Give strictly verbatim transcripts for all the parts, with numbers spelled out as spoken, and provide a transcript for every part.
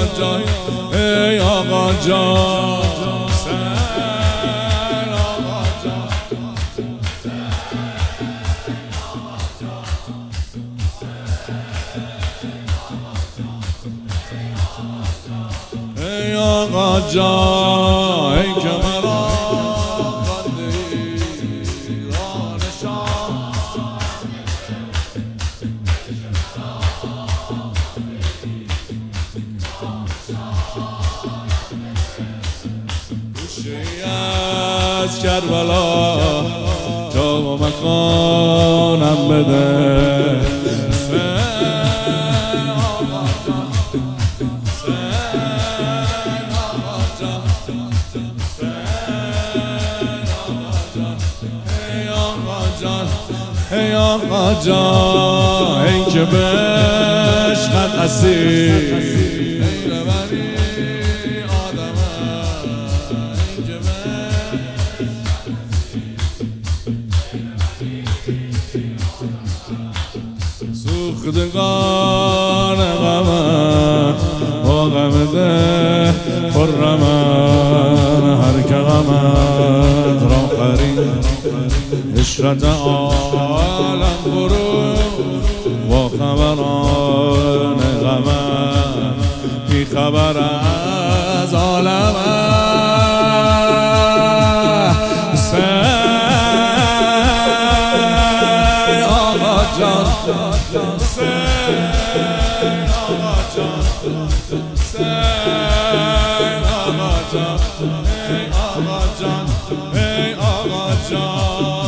جان ای آقا جان ای آقا جان ای که مرا قدیران شام گوشه‌ای از کربلا جا و مکانم بده ای آقا جان ای که بشقت اسیر غیر بنی آدمه ای که سوختگان غمه با غم ده خرمه هر که غمت را خرید عشرت عالم برو با خبران غمه بی خبر از عالمه ای آقا جان ای آقا جان ای آقا جان ای آقا جان ای آقا جان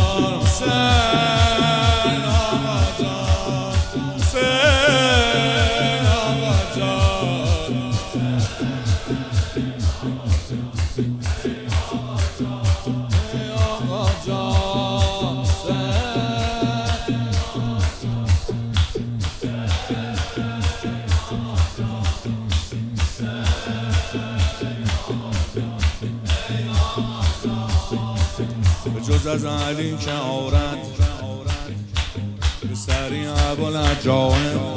جز از علی که آورد به سری ابوالجاه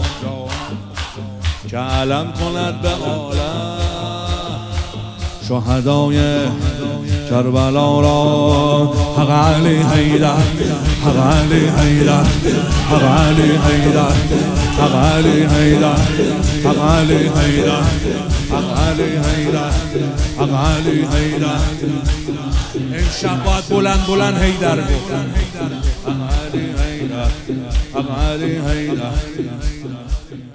که علم کند به عالم شهدای کربلا را حق علی حیدر حق علی حیدر حق علی حیدر حق علی حیدر حق علی حیدر حق علی حیدر حق علی حیدر این شب باید بلند بلند حیدر گفت حق علی حیدر حق علی حیدر